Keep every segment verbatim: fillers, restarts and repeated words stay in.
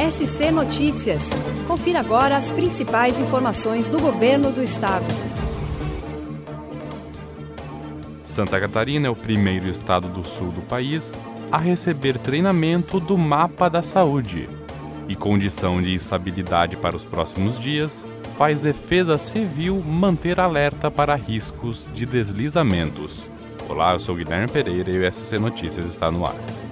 S C Notícias. Confira agora as principais informações do Governo do Estado. Santa Catarina é o primeiro estado do sul do país a receber treinamento do Mapa da Saúde. E condição de estabilidade para os próximos dias, faz Defesa Civil manter alerta para riscos de deslizamentos. Olá, eu sou Guilherme Pereira e o S C Notícias está no ar.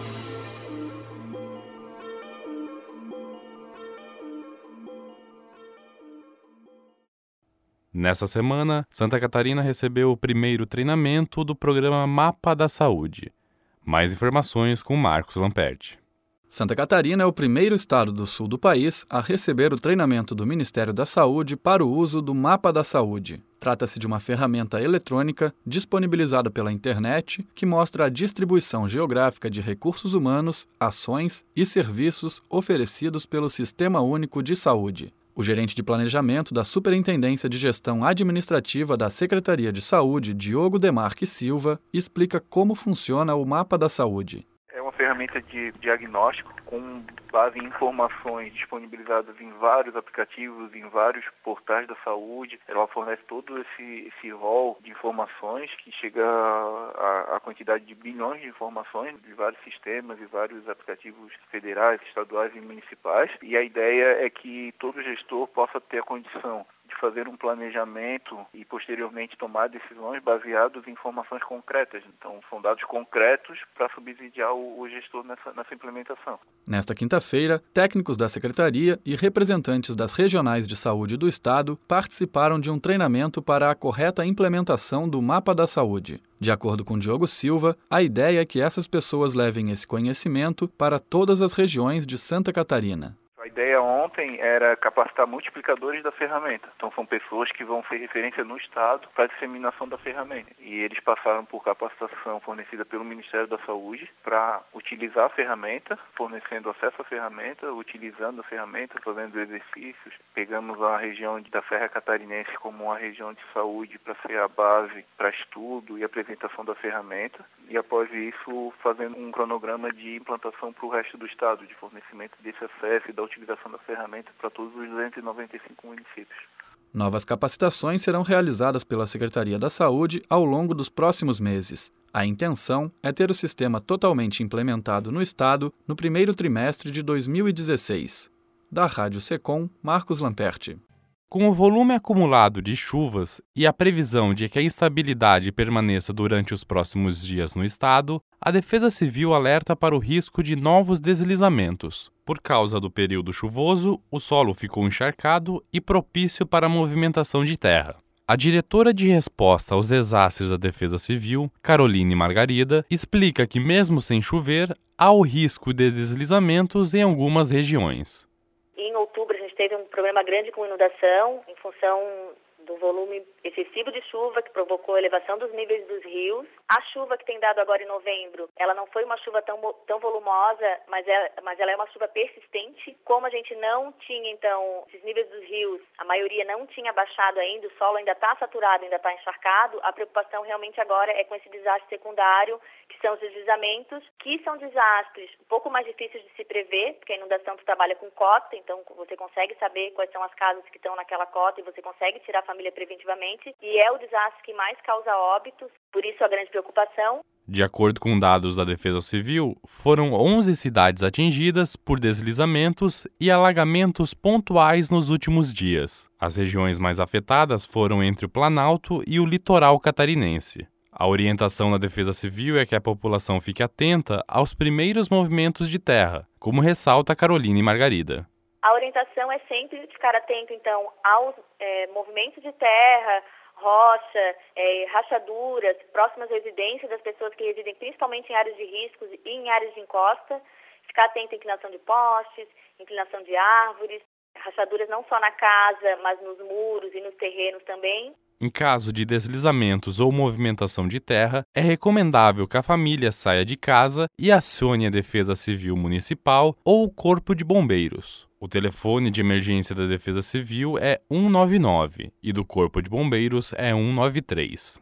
Nessa semana, Santa Catarina recebeu o primeiro treinamento do programa Mapa da Saúde. Mais informações com Marcos Lamperti. Santa Catarina é o primeiro estado do sul do país a receber o treinamento do Ministério da Saúde para o uso do Mapa da Saúde. Trata-se de uma ferramenta eletrônica disponibilizada pela internet que mostra a distribuição geográfica de recursos humanos, ações e serviços oferecidos pelo Sistema Único de Saúde. O gerente de planejamento da Superintendência de Gestão Administrativa da Secretaria de Saúde, Diogo Demarque Silva, explica como funciona o Mapa da Saúde. É uma ferramenta de diagnóstico com base em informações disponibilizadas em vários aplicativos, em vários portais da saúde. Ela fornece todo esse, esse rol de informações que chega a, a quantidade de bilhões de informações de vários sistemas e vários aplicativos federais, estaduais e municipais. E a ideia é que todo gestor possa ter a condição de fazer um planejamento e posteriormente tomar decisões baseadas em informações concretas. Então, são dados concretos para subsidiar o, o gestor nessa, nessa implementação. Nesta quinta-feira, técnicos da Secretaria e representantes das regionais de saúde do Estado participaram de um treinamento para a correta implementação do Mapa da Saúde. De acordo com Diogo Silva, a ideia é que essas pessoas levem esse conhecimento para todas as regiões de Santa Catarina. A ideia ontem era capacitar multiplicadores da ferramenta. Então, são pessoas que vão ser referência no Estado para a disseminação da ferramenta. E eles passaram por capacitação fornecida pelo Ministério da Saúde para utilizar a ferramenta, fornecendo acesso à ferramenta, utilizando a ferramenta, fazendo exercícios. Pegamos a região da Serra Catarinense como uma região de saúde para ser a base para estudo e apresentação da ferramenta. E, após isso, fazendo um cronograma de implantação para o resto do Estado, de fornecimento desse acesso e da utilização da ferramenta para todos os duzentos e noventa e cinco municípios. Novas capacitações serão realizadas pela Secretaria da Saúde ao longo dos próximos meses. A intenção é ter o sistema totalmente implementado no Estado no primeiro trimestre de dois mil e dezesseis. Da Rádio Secom, Marcos Lamperti. Com o volume acumulado de chuvas e a previsão de que a instabilidade permaneça durante os próximos dias no estado, a Defesa Civil alerta para o risco de novos deslizamentos. Por causa do período chuvoso, o solo ficou encharcado e propício para a movimentação de terra. A diretora de resposta aos desastres da Defesa Civil, Caroline Margarida, explica que mesmo sem chover, há o risco de deslizamentos em algumas regiões. Em outubro, a gente teve um problema grande com inundação, em função do volume excessivo de chuva que provocou a elevação dos níveis dos rios. A chuva que tem dado agora em novembro, ela não foi uma chuva tão, tão volumosa, mas, é, mas ela é uma chuva persistente. Como a gente não tinha, então, esses níveis dos rios, a maioria não tinha baixado ainda, o solo ainda está saturado, ainda está encharcado, a preocupação realmente agora é com esse desastre secundário, que são os deslizamentos, que são desastres um pouco mais difíceis de se prever, porque a inundação tu trabalha com cota, então você consegue saber quais são as casas que estão naquela cota e você consegue tirar a família preventivamente, e é o desastre que mais causa óbitos, por isso a grande preocupação. De acordo com dados da Defesa Civil, foram onze cidades atingidas por deslizamentos e alagamentos pontuais nos últimos dias. As regiões mais afetadas foram entre o Planalto e o litoral catarinense. A orientação da Defesa Civil é que a população fique atenta aos primeiros movimentos de terra, como ressalta Caroline Margarida. A orientação é sempre ficar atento, então, aos é, movimentos de terra, rocha, é, rachaduras, próximas residências das pessoas que residem principalmente em áreas de riscos e em áreas de encosta. Ficar atento à inclinação de postes, inclinação de árvores, rachaduras não só na casa, mas nos muros e nos terrenos também. Em caso de deslizamentos ou movimentação de terra, é recomendável que a família saia de casa e acione a Defesa Civil Municipal ou o Corpo de Bombeiros. O telefone de emergência da Defesa Civil é um nove nove e do Corpo de Bombeiros é um nove três.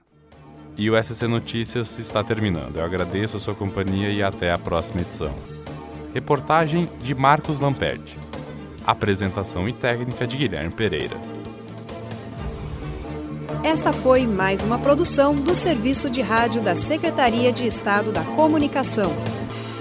E o S C Notícias está terminando. Eu agradeço a sua companhia e até a próxima edição. Reportagem de Marcos Lamperti. Apresentação e técnica de Guilherme Pereira. Esta foi mais uma produção do Serviço de Rádio da Secretaria de Estado da Comunicação.